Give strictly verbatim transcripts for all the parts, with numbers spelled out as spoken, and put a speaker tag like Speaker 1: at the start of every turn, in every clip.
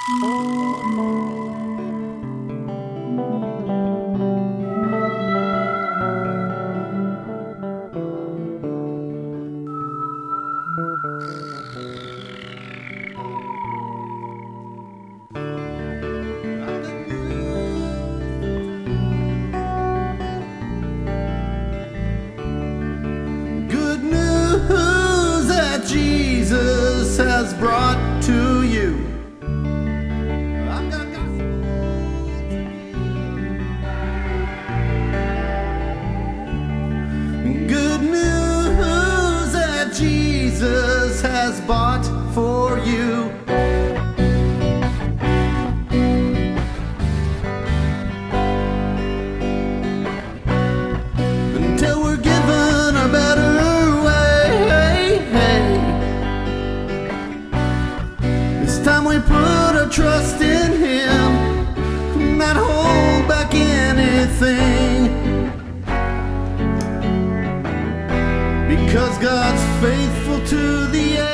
Speaker 1: Good news that Jesus has brought to you. I've got good news that Jesus has bought for you. Until we're given a better way, it's time we put our trust in Him, not hold back anything. Because God's faithful to the end.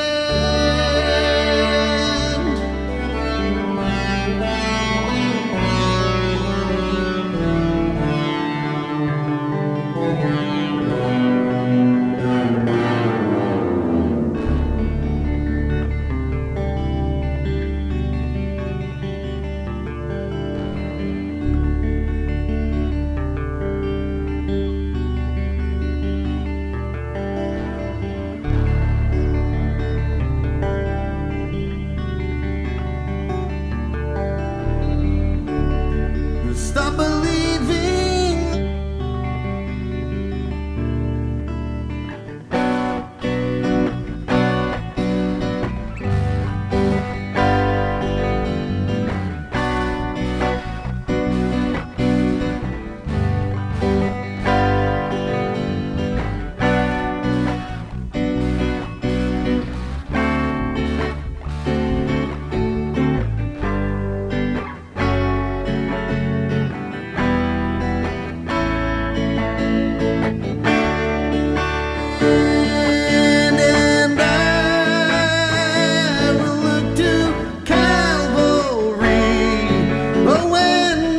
Speaker 1: Stop believing. And I will look to Calvary. Oh, and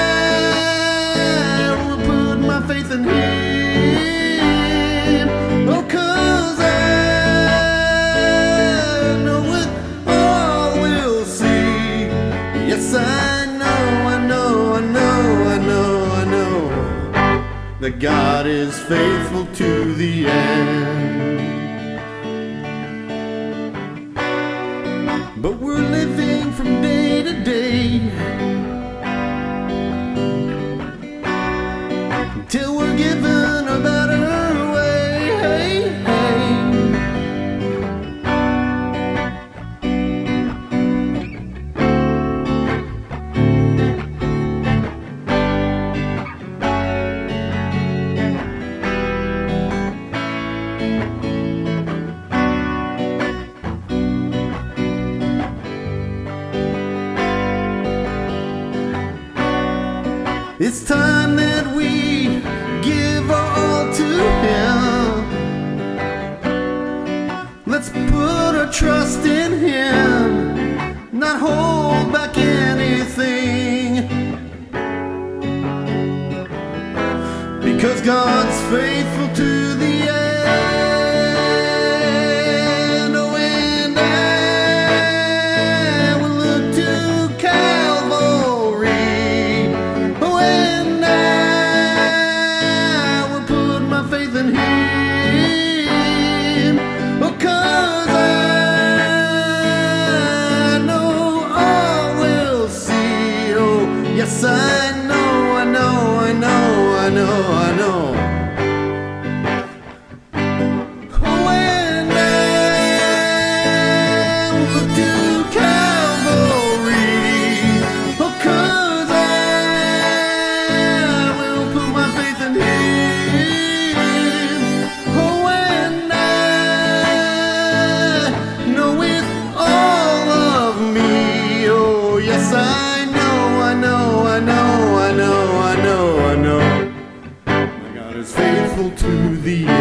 Speaker 1: I will put my faith in Him. Oh, 'cause I know it all will see. Yes, I know, I know, I know, I know, I know that God is faithful to the end. But we're living from day to day until we're given a better way. It's time that we give our all to Him. Let's put our trust in Him, not hold back anything. Because God's faithful to the end. Oh, and I will look to Calvary. Oh, and I will put my faith in Him. Oh, 'cause I know all will see. Oh, yes, I know, I know, I know, I know, I know. Oh, and I will look to Calvary. Oh, 'cause I will put my faith in Him. Oh, and I know with all of me. Oh, yes, I know, I know, I know, I know, I know, I know. My God is faithful to the end.